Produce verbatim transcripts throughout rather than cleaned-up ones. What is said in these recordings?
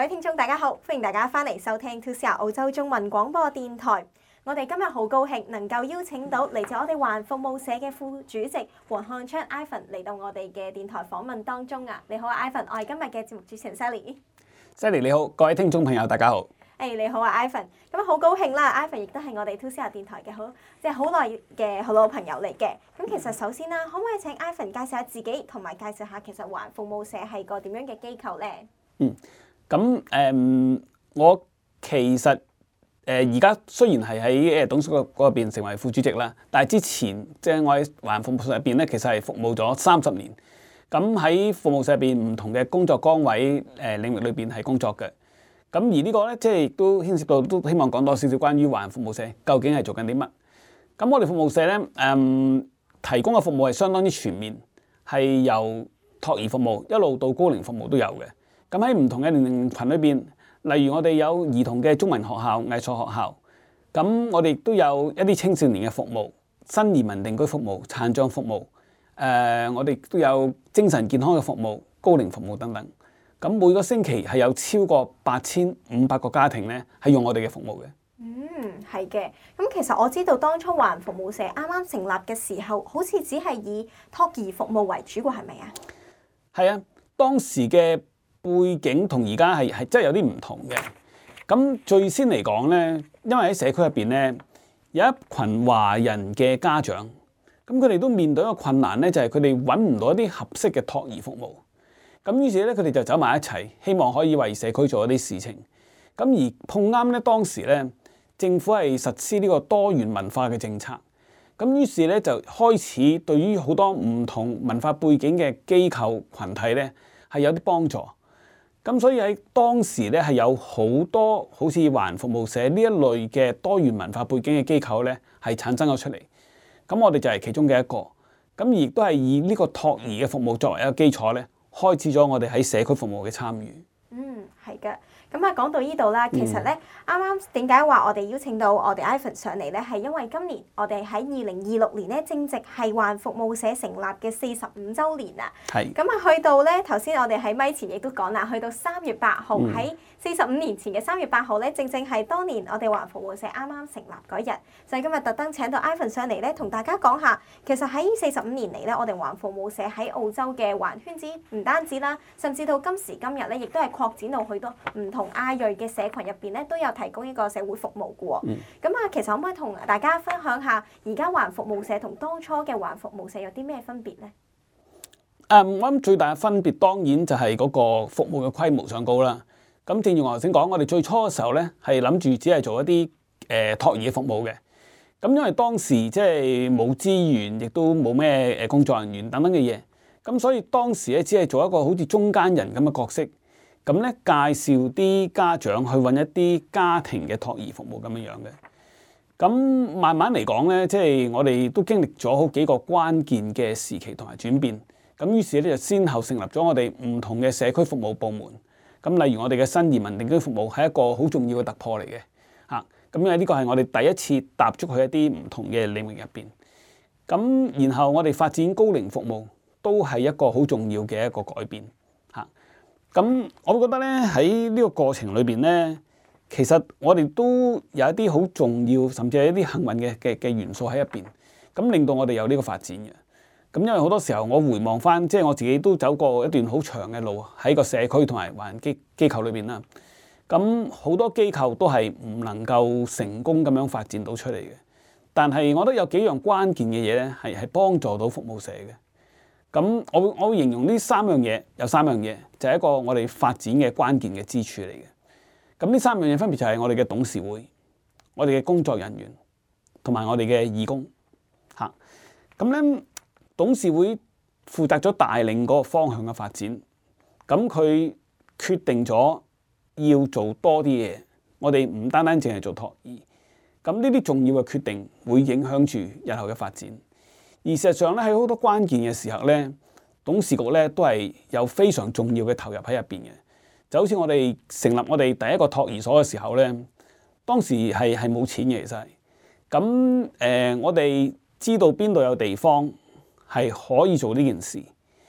位聽眾大家好，歡迎大家翻嚟收聽 two C R 澳洲中文廣播電台。我哋今日好高興能夠邀請到嚟自我哋環服務社嘅副主席黃漢昌 Ivan 嚟到我哋嘅電台訪問當中啊！你好啊 Ivan，我係今日嘅節目主持人 Sally。 Sally 你好，各位聽眾朋友大家好。 誒、hey, 你好啊 Ivan，咁好高興啦 ！Ivan 亦都係我哋two C R 電台嘅好即係好耐嘅好老朋友嚟嘅。咁其實首先啦，可唔可以請 Ivan 介紹下自己，同埋介紹下其實環服務社係個點樣嘅機構咧？ 嗯，咁誒、嗯，我其實誒而家雖然係喺誒董事局嗰入邊成為副主席啦，但係之前即係、就是、我喺環服務社入邊咧，其實係服務咗三十年。咁喺服務社入邊唔同嘅工作崗位誒、呃、領域裏邊係工作嘅。咁而個呢個咧，即係亦都牽涉到，都希望講多少少關於環服務社究竟係做緊啲乜。咁我哋服務社咧，誒、嗯、提供嘅服務係相當之全面，係由托兒服務一路到高齡服務都有嘅。咁喺唔同嘅年齡群裏邊，例如我哋有兒童嘅中文學校、藝術學校，咁我哋亦都有一啲青少年嘅服務、新移民定居服務、殘障服務，誒、呃、我哋都有精神健康嘅服務、高齡服務等等。咁每個星期係有超過八千五百個家庭咧係用我哋嘅服務嘅。 嗯，係嘅。咁其實我知道當初環服務社啱啱成立嘅時候，好似只係以托兒服務為主嘅，係咪啊？ 係啊，當時嘅背景同而家係係真係有啲唔同嘅。咁最先嚟講咧，因為喺社區入邊咧有一群華人嘅家長，咁佢哋都面對一個困難咧，就係佢哋揾唔到一啲合適嘅托兒服務。咁於是咧，佢哋就走埋一齊，希望可以為社區做一啲事情。咁而碰啱咧，當時咧政府係實施呢個多元文化嘅政策。咁於是咧就開始對於好多唔同文化背景嘅機構群體咧係有啲幫助。咁所以喺當時咧係有好多好似環服務社呢一類嘅多元文化背景嘅機構咧係產生咗出嚟。咁我哋就係其中嘅一個。咁亦都係以呢個托兒嘅服務作為一個基礎咧，開始咗我哋喺社區服務嘅參與。 嗯，係嘅。咁啊，講到呢度啦，其實咧，啱啱點解話我哋邀請到我哋 Ivan 上嚟咧，係因為今年我哋喺二零二六年咧，正值係環服務社成立嘅四十五週年啊。 係。 咁啊，去到咧頭先我哋喺咪前亦都講啦，去到三月八號喺四十五年前嘅三月八號咧，正正係當年我哋環服務社啱啱成立嗰日，就係今日特登請到 Ivan 上嚟咧，同大家講下，其實喺四十五年嚟咧，我哋環服務社喺澳洲嘅環圈子唔單止啦，甚至到今時今日咧，亦都係擴展到許多唔同亞裔嘅社群入邊咧，都有提供呢個社會服務嘅喎。咁啊、嗯，其實可唔可以同大家分享下，而家環服務社同當初嘅環服務社有啲咩分別咧？ 誒、嗯，我諗最大嘅分別當然就係嗰個服務嘅規模上高啦。咁正如我頭先講，我哋最初嘅時候咧，係諗住只係做一啲誒、呃、托兒嘅服務嘅。咁因為當時即係冇資源，亦都冇咩誒工作人員等等嘅嘢，咁所以當時咧只係做一個好似中間人咁嘅角色。咁咧介紹啲家長去揾一啲家庭嘅托兒服務咁樣樣嘅。咁慢慢嚟講咧，即係我哋都經歷咗好幾個關鍵嘅時期同埋轉變。咁於是咧就先後成立咗我哋唔同嘅社區服務部門。咁例如我哋嘅新移民定居服務係一個好重要嘅突破嚟嘅。嚇，咁因為呢個係我哋第一次踏足去一啲唔同嘅領域入邊。咁然後我哋發展高齡服務都係一個好重要嘅一個改變。咁我覺得咧喺呢個過程裏邊咧，其實我哋都有一啲好重要，甚至係一啲幸運嘅嘅嘅元素喺入邊，咁令到我哋有呢個發展嘅。咁因為好多時候我回望翻，即係我自己都走過一段好長嘅路喺個社區同埋環機機構裏邊啦。咁好多機構都係唔能夠成功咁樣發展到出嚟嘅，但係我覺得有幾樣關鍵嘅嘢咧，係係幫助到服務社嘅。咁我會我會形容呢三樣嘢，有三樣嘢就係一個我哋發展嘅關鍵嘅支柱嚟嘅。咁呢三樣嘢分別就係我哋嘅董事會、我哋嘅工作人員同埋我哋嘅義工嚇。咁咧董事會負責咗帶領嗰個方向嘅發展，咁佢決定咗要做多啲嘢。我哋唔單單淨係做托兒，咁呢啲重要嘅決定會影響住日後嘅發展。而事實上咧，喺好多關鍵嘅時候咧，董事局咧都係有非常重要嘅投入喺入邊嘅。就好似我哋成立我哋第一個托兒所嘅時候咧，當時係係冇錢嘅，其實係。咁誒、呃，我哋知道邊度有地方係可以做呢件事，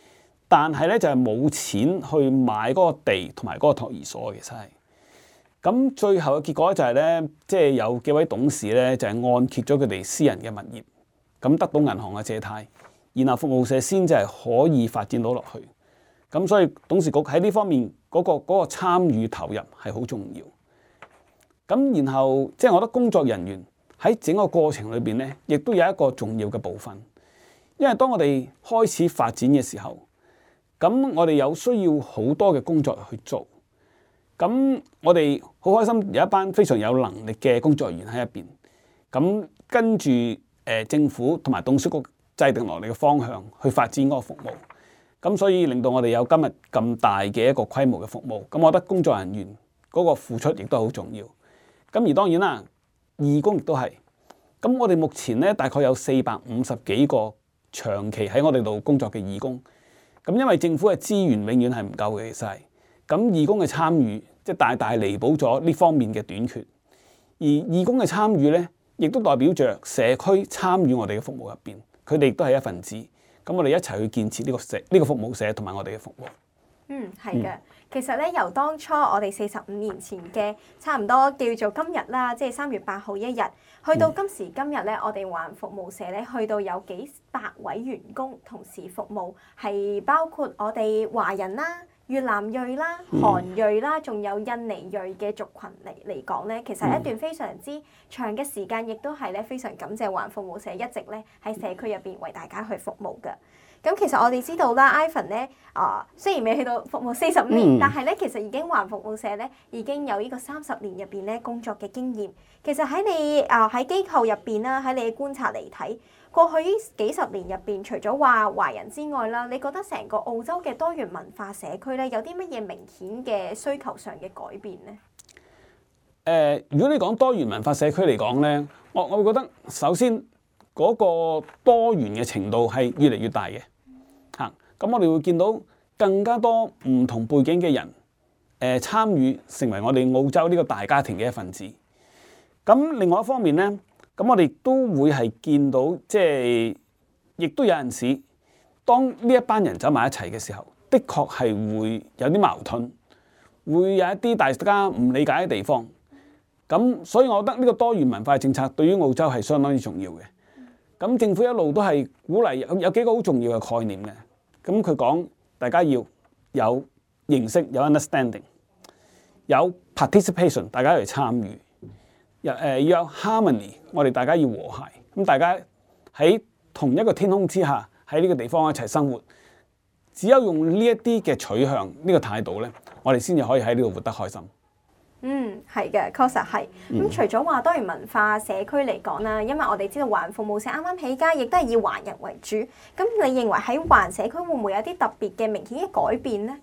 但係咧就係、是、冇錢去買嗰個地同埋嗰個托兒所嘅，其實係。咁最後嘅結果就係咧，即係有幾位董事咧就係、是、按揭咗佢哋私人嘅物業，咁得到銀行嘅借貸，然後服務社先至係可以發展到落去。咁所以董事局喺呢方面嗰、那個嗰、那個參與投入係好重要。咁然後即係、就是、我覺得工作人員喺整個過程裏邊咧，亦都有一個重要嘅部分，因為當我哋開始發展嘅時候，咁我哋有需要好多嘅工作去做。咁我哋好開心有一班非常有能力嘅工作人員喺入邊，咁跟住誒、呃、政府同埋董事局制定落嚟嘅方向去發展嗰個服務，咁所以令到我哋有今日咁大嘅一個規模嘅服務。咁我覺得工作人員嗰個付出亦都好重要。咁而當然啦，義工亦都係。咁我哋目前咧大概有四百五十幾個長期喺我哋度工作嘅義工。咁因為政府嘅資源永遠係唔夠嘅，其實係。咁義工嘅參與，即係大大彌補咗呢方面嘅短缺。而義工嘅參與咧，亦都代表着社區參與我哋嘅服務入邊，佢哋亦都係一份子。咁我哋一齊去建設呢個社、呢個服務社同埋我哋嘅服務。 嗯，係嘅。其實咧，由當初我哋四十五年前嘅差唔多叫做今日啦，即係三月八號一日，去到今時今日咧，我哋環服務社咧，去到有幾百位員工同時服務，係包括我哋華人啦、越南裔啦、韓裔啦，仲有印尼裔嘅族群嚟嚟講咧，其實係一段非常之長嘅時間，亦都係咧非常感謝環服務社一直咧喺社區入邊為大家去服務嘅。咁其實我哋知道啦，Ivan 咧啊，雖然未去到服務四十五年，嗯、但係咧其實已經環服務社咧已經有呢個三十年入邊咧工作嘅經驗。其實喺你啊喺機構入邊啦，喺你嘅觀察嚟睇，過去呢幾十年入邊，除咗話華人之外啦，你覺得成個澳洲嘅多元文化社區咧有啲乜嘢明顯嘅需求上嘅改變咧？誒、 呃，如果你講多元文化社區嚟講咧，我我會覺得首先嗰個多元嘅程度係越嚟越大嘅。嚇，咁我哋會見到更加多唔同背景嘅人誒、呃、參與成為我哋澳洲呢個大家庭嘅一份子。咁另外一方面咧，咁我哋都會係見到即係亦都有陣時，當呢一班人走埋一齊嘅時候，的確係會有啲矛盾，會有一啲大家唔理解嘅地方。咁所以我覺得呢個多元文化政策對於澳洲係相當之重要嘅。咁政府一路都係鼓勵有有幾個好重要嘅概念嘅。咁佢講大家要有認識，有 understanding， 有 participation， 大家嚟參與，又誒要有 harmony， 我哋大家要和諧。咁大家喺同一個天空之下，喺呢個地方一齊生活，只有用呢一啲嘅取向，呢個態度咧，我哋先至可以喺呢度活得開心。 嗯，係嘅，確實係。咁、嗯、除咗話多元文化社區嚟講啦，因為我哋知道環服務社啱啱起家，亦都係以華人為主。咁你認為喺環社區會唔會有啲特別嘅明顯嘅改變咧？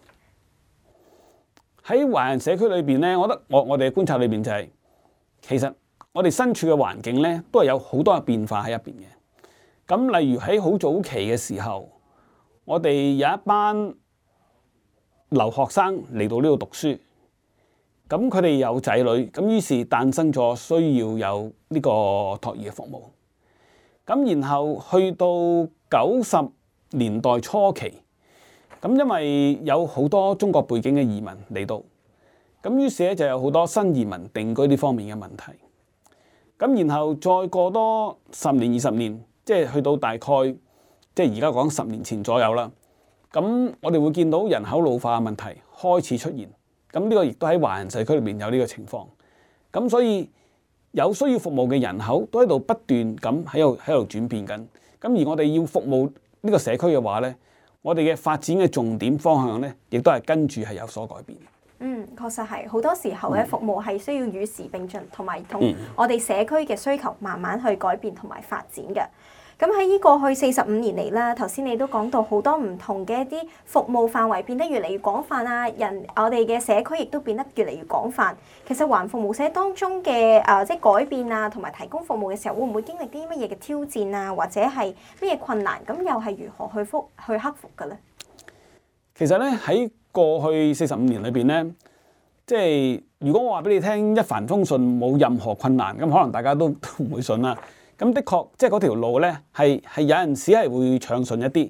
喺華人社區裏邊咧，我覺得我我哋嘅觀察裏邊就係、是，其實我哋身處嘅環境咧，都係有好多嘅變化喺入邊嘅。咁例如喺好早期嘅時候，我哋有一班留學生嚟到呢度讀書。咁佢哋有仔女，咁於是誕生咗需要有呢個托兒嘅服務。咁然後去到九十年代初期，咁因為有好多中國背景嘅移民嚟到，咁於是咧就有好多新移民定居呢方面嘅問題。咁然後再過多十年、二十年，即係去到大概即係而家講十年前左右啦。咁我哋會見到人口老化嘅問題開始出現。咁呢個亦都喺華人社區裏面有呢個情況，咁所以有需要服務嘅人口都喺度不斷咁喺度喺度轉變緊。咁而我哋要服務呢個社區嘅話咧，我哋嘅發展嘅重點方向咧，亦都係跟住係有所改變。 嗯，確實係好多時候咧，服務係需要與時並進，同埋同我哋社區嘅需求慢慢去改變同埋發展嘅。咁喺呢過去四十五年嚟啦，頭先你都講到好多唔同嘅一啲服務範圍變得越嚟越廣泛啊，人我哋嘅社區亦都變得越嚟越廣泛。其實環服務社當中嘅誒、呃、即係改變啊，同埋提供服務嘅時候，會唔會經歷啲乜嘢嘅挑戰啊，或者係乜嘢困難？咁又係如何去復去克服嘅咧？ 其實咧喺過去四十五年裏邊咧，即係如果我話俾你聽一帆風順冇任何困難，咁可能大家都都唔會信啦。咁的確，即係嗰條路咧，係係有陣時係會暢順一啲，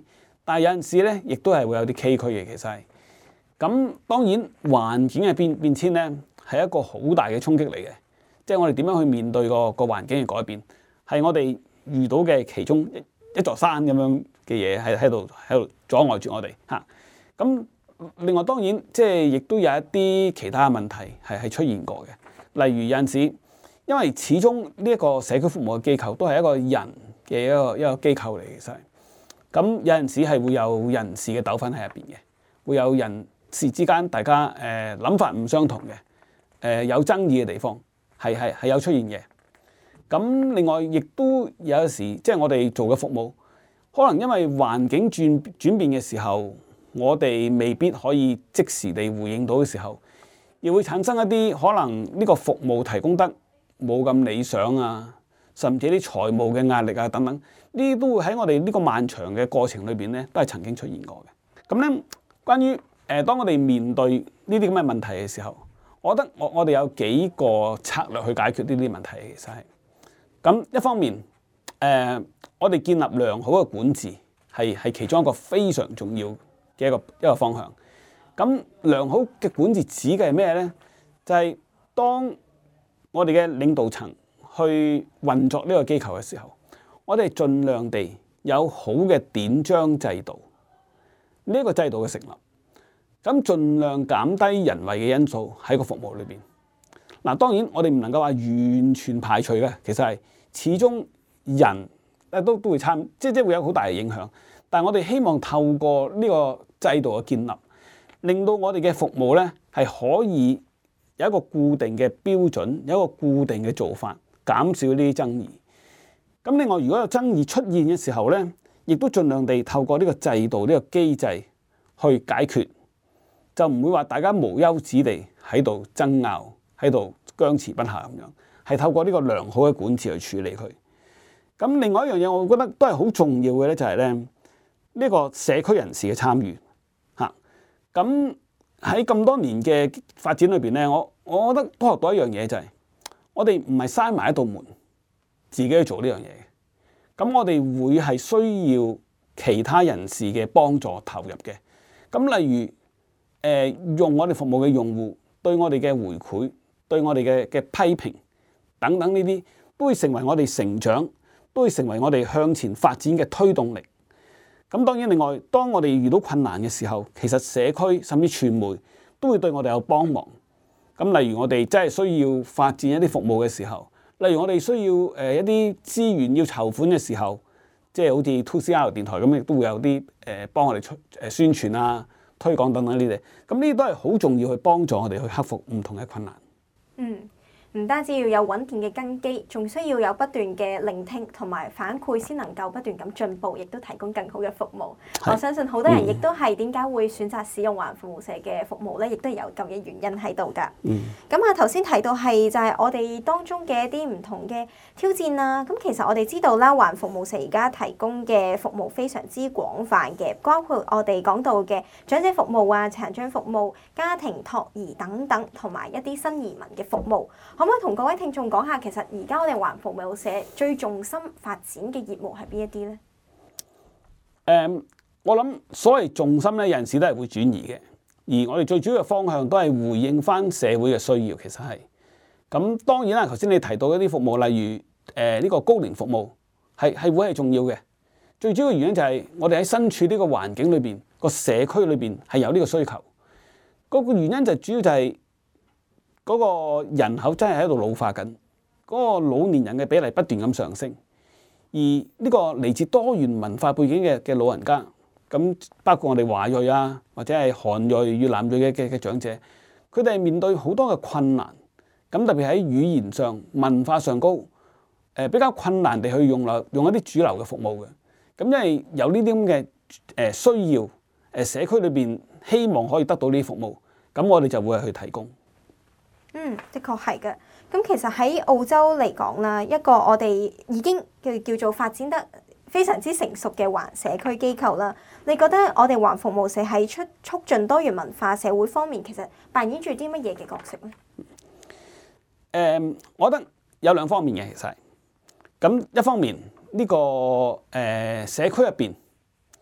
但係有陣時咧，亦都係會有啲崎嶇嘅，其實係。咁當然環境嘅變變遷咧，係一個好大嘅衝擊嚟嘅。即係我哋點樣去面對個個環境嘅改變，係我哋遇到嘅其中一一座山咁樣嘅嘢，喺喺度喺度阻礙住我哋嚇。咁另外當然即係亦都有一啲其他嘅問題係係出現過嘅，例如有陣時，因為始終呢一個社區服務嘅機構都係一個人嘅一個一個機構嚟嘅，其實。咁有陣時係會有人事嘅糾紛喺入邊嘅，會有人事之間大家誒諗、呃、法唔相同嘅，誒、呃、有爭議嘅地方係係係有出現嘅。咁另外亦都有時即係我哋做嘅服務，可能因為環境轉轉變嘅時候，我哋未必可以即時地回應到嘅時候，亦會產生一啲可能呢個服務提供得冇咁理想啊，甚至啲財務嘅壓力啊等等，呢啲都會喺我哋呢個漫長嘅過程裏邊咧，都係曾經出現過嘅。咁咧，關於誒、呃，當我哋面對呢啲咁嘅問題嘅時候，我覺得我我哋有幾個策略去解決呢啲問題，其實係咁一方面，誒、呃，我哋建立良好嘅管治係係其中一個非常重要嘅一個一個方向。咁良好嘅管治指嘅係咩咧？就係、是、當我哋嘅領導層去運作呢個機構嘅時候，我哋盡量地有好嘅典章制度，呢、這、一個制度嘅成立，咁盡量減低人為嘅因素喺個服務裏邊。嗱，當然我哋唔能夠話完全排除嘅，其實係始終人誒都都會參，即即會有好大嘅影響。但係我哋希望透過呢個制度嘅建立，令到我哋嘅服務咧係可以有一個固定嘅標準，有一個固定嘅做法，減少呢啲爭議。咁另外，如果有爭議出現嘅時候咧，亦都盡量地透過呢個制度、呢個機制去解決，就唔會話大家無休止地喺度爭拗，喺度僵持不下咁樣，係透過呢個良好嘅管治去處理佢。咁另外一樣嘢，我覺得都係好重要嘅咧，就係咧呢個社區人士嘅參與嚇。咁喺咁多年嘅發展裏邊咧，我我覺得都學到一樣嘢，就係我哋唔係閂埋一道門，自己去做呢樣嘢。咁我哋會係需要其他人士嘅幫助投入嘅。咁例如誒、呃、用我哋服務嘅用戶對我哋嘅回饋，對我哋嘅嘅批評等等呢啲，都會成為我哋成長，都會成為我哋向前發展嘅推動力。咁當然另外，當我哋遇到困難嘅時候，其實社區甚至傳媒都會對我哋有幫忙。咁例如我哋真係需要發展一啲服務嘅時候，例如我哋需要誒一啲資源要籌款嘅時候，即係好似 two C R 電台咁，亦都會有啲誒幫我哋出誒宣傳啊、推廣等等呢啲。咁呢啲都係好重要去幫助我哋去克服唔同嘅困難。 嗯。唔單止要有穩健嘅根基，仲需要有不斷嘅聆聽同埋反饋，先能夠不斷咁進步，亦都提供更好嘅服務。我相信好多人亦都係點解會選擇使用華人服務社嘅服務咧，亦都有咁嘅原因喺度㗎。咁啊頭先提到係就係我哋當中嘅一啲唔同嘅挑戰啦。咁其實我哋知道啦，華人服務社而家提供嘅服務非常之廣泛嘅，包括我哋講到嘅長者服務啊、殘障服務、家庭托兒等等，同埋一啲新移民嘅服務。可唔可以同各位聽眾講下，其實而家我哋華人服務社最重心發展嘅業務係邊一啲咧？誒、 嗯，我諗所謂重心咧，有陣時都係會轉移嘅。而我哋最主要嘅方向都係回應翻社會嘅需要，其實係。咁當然啦，頭先你提到一啲服務，例如誒呢、呃這個高齡服務，係係會係重要嘅。最主要嘅原因就係我哋喺身處呢個環境裏邊，個社區裏邊係有呢個需求。嗰、那個原因就主要就係、是。嗰個人口真係喺度老化緊，嗰個老年人嘅比例不斷咁上升，而呢個嚟自多元文化背景嘅嘅老人家，咁包括我哋華裔啊，或者係韓裔、越南裔嘅嘅嘅長者，佢哋係面對好多嘅困難，咁特別喺語言上、文化上高，誒比較困難地去用落用一啲主流嘅服務嘅，咁因為有呢啲咁嘅誒需要，誒社區裏邊希望可以得到呢啲服務，咁我哋就會去提供。 嗯，的確係嘅。咁其實喺澳洲嚟講啦，一個我哋已經叫叫做發展得非常之成熟嘅華社區機構啦。你覺得我哋華服務社喺出促進多元文化社會方面，其實扮演住啲乜嘢嘅角色咧？誒、 嗯，我覺得有兩方面嘅，其實係咁一方面呢、這個誒、呃、社區入邊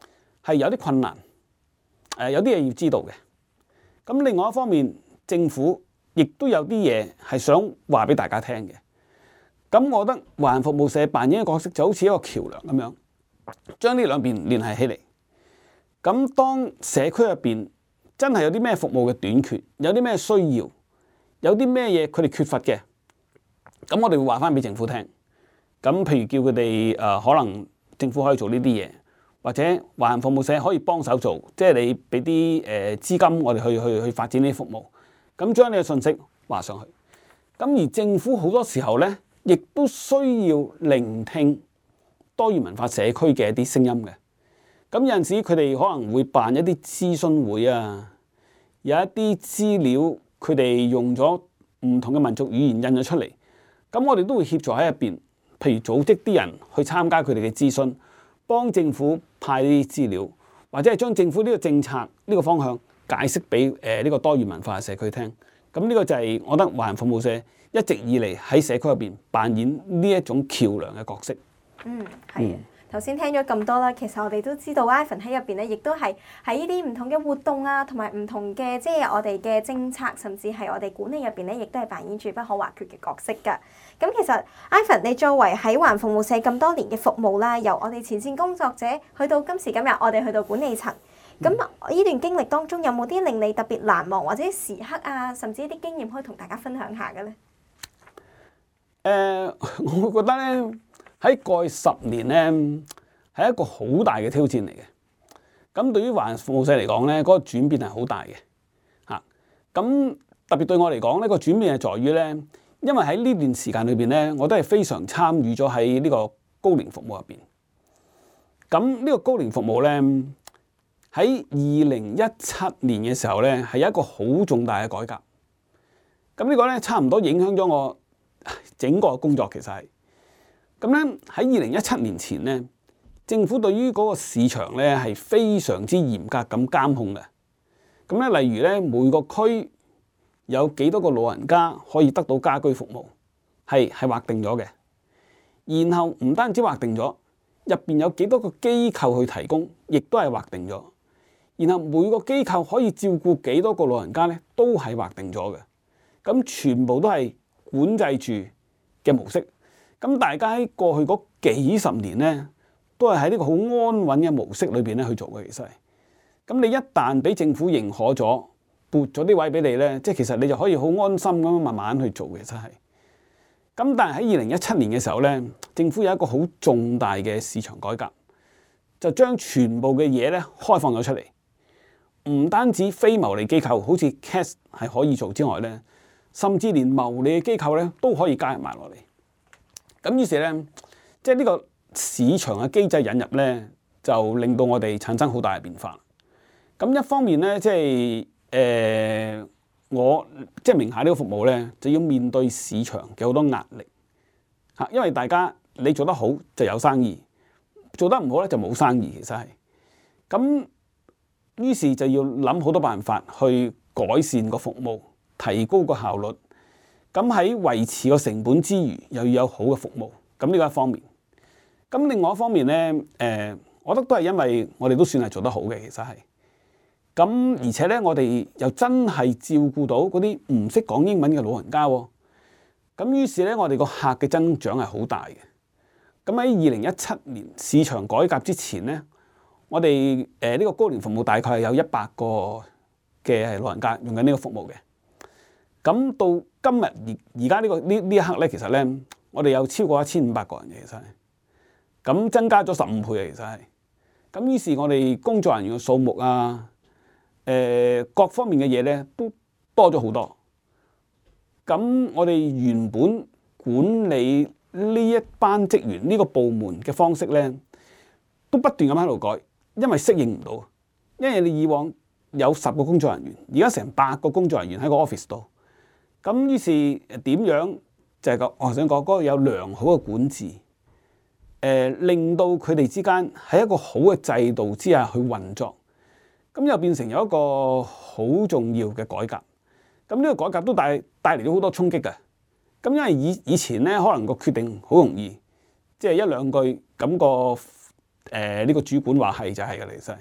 係有啲困難，誒有啲嘢要知道嘅。咁另外一方面，政府亦都有啲嘢係想話俾大家聽嘅。咁我覺得華人服務社扮演嘅角色就好似一個橋梁咁樣，將呢兩邊聯繫起嚟。咁當社區入邊真係有啲咩服務嘅短缺，有啲咩需要，有啲咩嘢佢哋缺乏嘅，咁我哋會話翻俾政府聽。咁譬如叫佢哋誒，可能政府可以做呢啲嘢，或者華人服務社可以幫手做，即係你俾啲誒資金，我哋去去去發展呢啲服務。咁將呢個信息話上去。咁而政府好多時候咧，亦都需要聆聽多元文化社區嘅一啲聲音嘅。咁有陣時佢哋可能會辦一啲諮詢會啊，有一啲資料佢哋用咗唔同嘅民族語言印咗出嚟，咁我哋都會協助喺入邊，譬如組織啲人去參加佢哋嘅諮詢，幫政府派呢啲資料，或者係將政府呢個政策呢個方向解釋俾誒呢個多元文化嘅社區聽。咁呢個就係我覺得華人服務社一直以嚟喺社區入邊扮演呢一種橋梁嘅角色。 嗯，係啊。頭先聽咗咁多啦，其實我哋都知道 Ivan 喺入邊咧，亦都係喺呢啲唔同嘅活動啊，同埋唔同嘅即係我哋嘅政策，甚至係我哋管理入邊咧，亦都係扮演住不可或缺嘅角色㗎。咁其實 Ivan 你作為喺華人服務社咁多年嘅服務啦，由我哋前線工作者去到今時今日，我哋去到管理層，咁呢段經歷當中有冇啲令你特別難忘或者時刻啊，甚至一啲經驗可以同大家分享下嘅咧？ 誒、呃，我會覺得咧，喺過去十年咧，係一個好大嘅挑戰嚟嘅。咁對於華人服務社嚟講咧，嗰、那個轉變係好大嘅嚇。咁特別對我嚟講呢、那個轉變係在於咧，因為喺呢段時間裏邊咧，我都係非常參與咗喺呢個高齡服務入邊。咁呢個高齡服務咧，喺二零一七年嘅時候咧，係有一個好重大嘅改革。咁呢個咧，差唔多影響咗我整個工作，其實係。咁咧，喺二零一七年前咧，政府對於嗰個市場咧係非常之嚴格咁監控嘅。咁咧，例如咧，每個區有幾多個老人家可以得到家居服務，係係劃定咗嘅。然後唔單止劃定咗，入邊有幾多個機構去提供，亦都係劃定咗。然後每個機構可以照顧幾多個老人家咧，都係劃定咗嘅。咁全部都係管制住嘅模式。咁大家喺過去嗰幾十年咧，都係喺呢個好安穩嘅模式裏邊咧去做嘅。其實係，咁你一旦俾政府認可咗，撥咗啲位俾你咧，即係其實你就可以好安心咁樣慢慢去做嘅。真係。咁但係喺二零一七年嘅時候咧，政府有一個好重大嘅市場改革，就將全部嘅嘢咧開放咗出嚟，唔單止非牟利機構好似 C A S 係可以做之外咧，甚至連牟利嘅機構咧都可以加入埋落嚟。咁於是咧，即係呢個市場嘅機制引入咧，就令到我哋產生好大嘅變化。咁一方面咧，即係誒、呃、我即係名下呢個服務咧，就要面對市場嘅好多壓力嚇，因為大家你做得好就有生意，做得唔好咧就冇生意。其實係咁，於是就要諗好多辦法去改善個服務，提高個效率。咁喺維持個成本之餘，又要有好嘅服務，咁呢個一方面。咁另外一方面咧，誒、呃，我覺得都係因為我哋都算係做得好嘅，其實係。咁而且咧，我哋又真係照顧到嗰啲唔識講英文嘅老人家喎。咁於是咧，我哋個客嘅增長係好大嘅。咁喺二零一七年市場改革之前咧，我哋誒呢個高齡服務大概係有一百個嘅老人家用緊呢個服務嘅。咁到今日而而家呢個呢呢一刻咧，其實咧，我哋有超過一千五百個人嘅，其實係，咁增加咗十五倍嘅，其實係。咁於是，我哋工作人員嘅數目啊，誒、呃、各方面嘅嘢咧，都多咗好多。咁我哋原本管理呢一班職員呢個部門嘅方式咧，都不斷咁喺度改，因為適應唔到。因為你以往有十個工作人員，而家成百個工作人員喺個 office 度。咁於是點樣就係、是、個我想講嗰個有良好嘅管治，誒、呃、令到佢哋之間喺一個好嘅制度之下去運作，咁又變成有一個好重要嘅改革。咁呢個改革都帶帶嚟咗好多衝擊嘅。咁因為以以前咧，可能個決定好容易，即係一兩句咁、那個誒呢、呃這個主管話係就係嘅，其實係。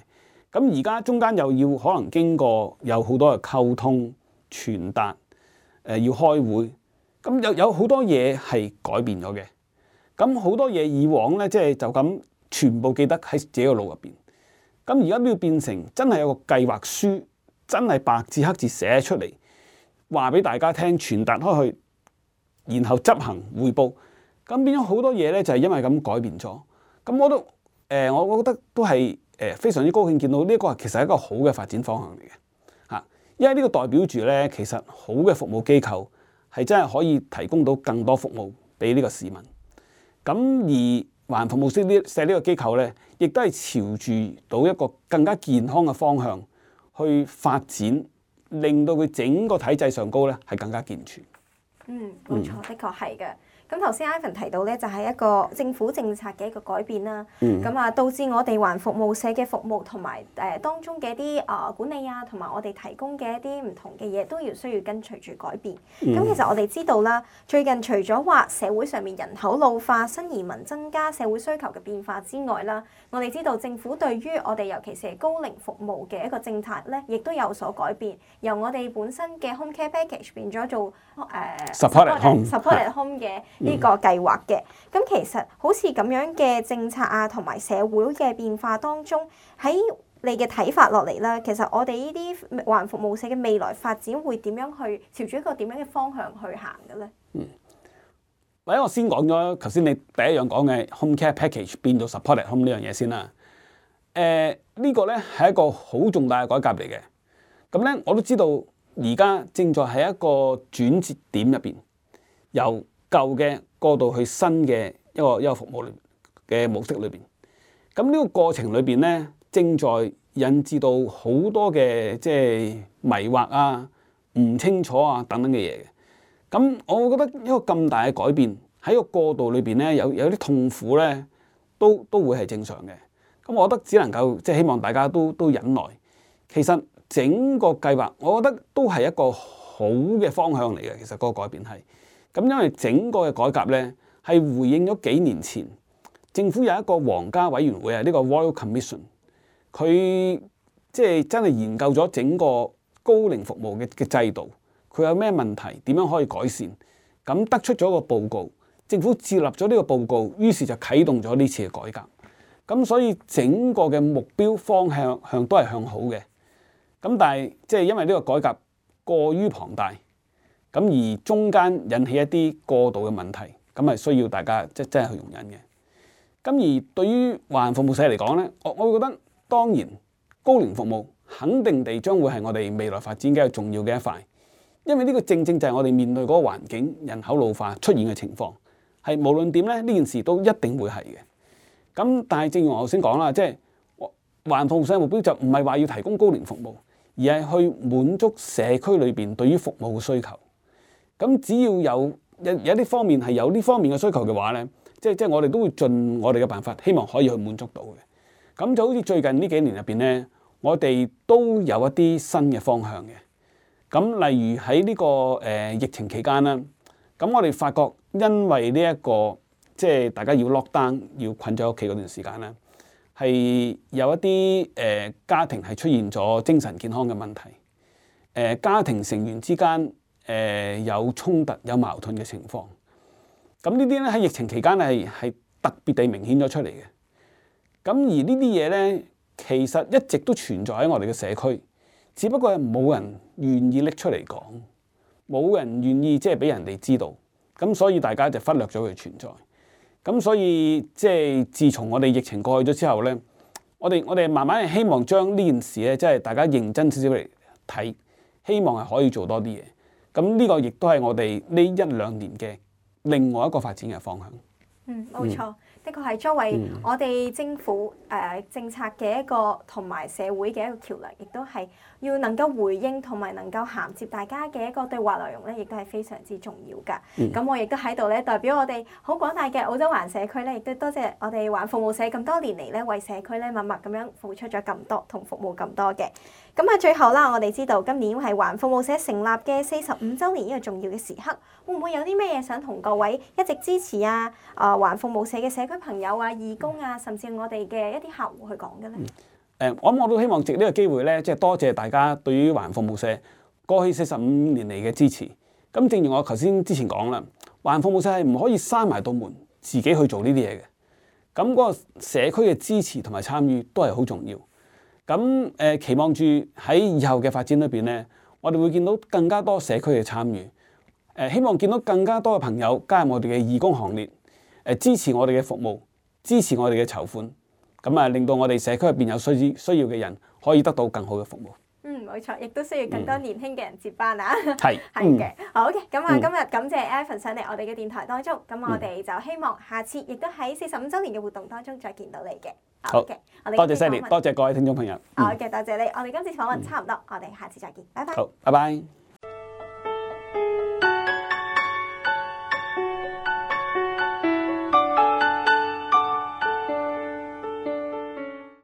咁而家中間又要可能經過有好多嘅溝通、傳達，誒、呃、要開會，咁有有好多嘢係改變咗嘅。咁好多嘢以往咧，即係就咁全部記得喺自己個腦入邊。咁而家都要變成真係有個計劃書，真係白紙黑字寫出嚟，話俾大家聽，傳達開去，然後執行彙報。咁變咗好多嘢咧，就係因為咁改變咗。咁我都誒、呃，我覺得都係誒非常之高興見到呢一個其實係一個好嘅發展方向嚟嘅嚇，因為呢個代表住咧，其實好嘅服務機構係真係可以提供到更多服務俾呢個市民。咁而華人服務社呢社呢個機構咧，亦都係朝住到一個更加健康嘅方向去發展，令到佢整個體制上高咧係更加健全。 嗯，冇錯，的確係嘅。咁頭先 Ivan 提到咧，就係一個政府政策嘅一個改變啦。咁啊、嗯，導致我哋華人服務社嘅服務同埋誒當中嘅一啲啊管理啊，同埋我哋提供嘅一啲唔同嘅嘢，都要需要跟隨住改變。咁、嗯、其實我哋知道啦，最近除咗話社會上面人口老化、新移民增加、社會需求嘅變化之外啦，我哋知道政府對於我哋尤其是係高齡服務嘅一個政策咧，亦都有所改變，由我哋本身嘅 home care package 變咗做誒、呃、 supported home supported home 嘅呢個計劃嘅。咁、嗯、其實好似咁樣嘅政策啊，同埋社會嘅變化當中，喺你嘅睇法落嚟啦，其實我哋呢啲華人服務社嘅未來發展會點樣去朝住一個點樣嘅方向去行嘅咧？ 嗯，或者我先講咗頭先你第一樣講嘅 home care package 變到 supported home 呢樣嘢先啦。誒、呃，呢、這個咧係一個好重大嘅改革嚟嘅。咁咧，我都知道而家正在喺一個轉折點入邊，由舊嘅過渡去新嘅一個一個服務嘅模式裏邊。咁呢個過程裏邊咧，正在引致到好多嘅即係迷惑啊、唔清楚啊等等嘅嘢嘅。咁我覺得一個咁大嘅改變喺個過渡裏邊咧，有有啲痛苦咧，都都會係正常嘅。咁我覺得只能夠即係希望大家都都忍耐。其實整個計劃，我覺得都係一個好嘅方向嚟嘅。其實嗰個改變係咁，因為整個嘅改革咧係回應咗幾年前政府有一個皇家委員會啊，呢個 Royal Commission， 佢即係真係研究咗整個高齡服務嘅嘅制度，佢有咩問題，點樣可以改善，咁得出咗一個報告，政府接納咗呢個報告，於是就啟動咗呢次嘅改革。咁所以整個嘅目標方向向都係向好嘅。咁但係即係因為呢個改革過於龐大，咁而中間引起一啲過度嘅問題，咁係需要大家即係真係去容忍嘅。咁而對於華人服務社嚟講咧，我我會覺得當然高齡服務肯定地將會係我哋未來發展嘅重要嘅一塊，因為呢個正正就係我哋面對嗰個環境人口老化出現嘅情況，係無論點咧，呢件事都一定會係嘅。咁但係正如我頭先講啦，即係華人服務社嘅目標就唔係話要提供高齡服務，而係去滿足社區裏邊對於服務嘅需求。咁只要有有有啲方面係有呢方面嘅需求嘅話咧，即係即係我哋都會盡我哋嘅辦法，希望可以去滿足到嘅。咁就好似最近呢幾年入邊咧，我哋都有一啲新嘅方向嘅。咁例如喺呢個誒疫情期間啦，咁我哋發覺因為呢一個即係大家要 lock down 要困咗屋企嗰段時間咧，係有一啲誒家庭係出現咗精神健康嘅問題，誒家庭成員之間誒有衝突有矛盾嘅情況。咁呢啲咧喺疫情期間係係特別地明顯咗出嚟嘅。咁而呢啲嘢咧，其實一直都存在喺我哋嘅社區，只不過係冇人願意拎出嚟講，冇人願意即係俾人哋知道。咁所以大家就忽略咗佢存在。咁所以即係自從我哋疫情過去咗之後咧，我哋我哋慢慢係希望將呢件事咧，即係大家認真少少嚟睇，希望係可以做多啲嘢。咁呢個亦都係我哋呢一兩年嘅另外一個發展嘅方向。 嗯，冇錯。嗯的確係作為我哋政府誒、呃、政策嘅一個同埋社會嘅一個橋梁，亦都係要能夠回應同埋能夠銜接大家嘅一個對話內容咧，亦都係非常之重要㗎。咁、嗯、我亦都喺度咧，代表我哋好廣大嘅澳洲華人社區咧，亦都多謝我哋華人服務社咁多年嚟咧，為社區咧默默咁樣付出咗咁多同服務咁多嘅。咁啊，最後啦，我哋知道今年係華人服務社成立嘅四十五週年呢個重要嘅時刻，會唔會有啲咩嘢想同各位一直支持啊啊華人服務社嘅社區朋友啊、義工啊，甚至我哋嘅一啲客戶去講嘅咧？ 誒，我諗我都希望藉呢個機會咧，即係多謝大家對於華人服務社過去四十五年嚟嘅支持。咁正如我頭先之前講啦，華人服務社係唔可以閂埋道門自己去做呢啲嘢嘅。咁嗰個社區嘅支持同埋參與都係好重要。咁誒，期望住喺以後嘅發展裏邊咧，我哋會見到更加多社區嘅參與。誒，希望見到更加多嘅朋友加入我哋嘅義工行列，誒支持我哋嘅服務，支持我哋嘅籌款。咁啊，令到我哋社區入邊有需需要嘅人可以得到更好嘅服務。 嗯，冇錯，亦都需要更多年輕嘅人接班啊！ 係係嘅，好嘅，咁啊，今日感謝 Ivan 上嚟我哋嘅電台當中，咁我哋就希望下次亦都喺四十五週年嘅活動當中再見到你嘅。 好嘅，我哋多謝 Sally，多謝各位聽眾朋友。 好嘅，多謝你，我哋今次訪問差唔多，我哋下次再見，拜拜。 好，拜拜。